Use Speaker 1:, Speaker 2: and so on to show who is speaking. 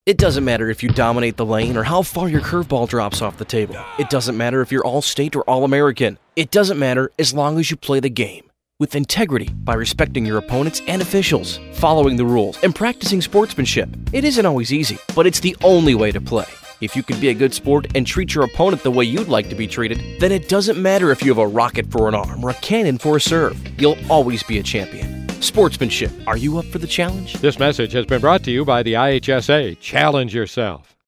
Speaker 1: It doesn't matter if you dominate the lane or how far your curveball drops off the table. It doesn't matter if you're All-State or All-American. It doesn't matter as long as you play the game with integrity by respecting your opponents and officials, following the rules, and practicing sportsmanship. It isn't always easy, but it's the only way to play. If you can be a good sport and treat your opponent the way you'd like to be treated, then it doesn't matter if you have a rocket for an arm or a cannon for a serve. You'll always be a champion. Sportsmanship. Are you up for the challenge?
Speaker 2: This message has been brought to you by the IHSA. Challenge yourself.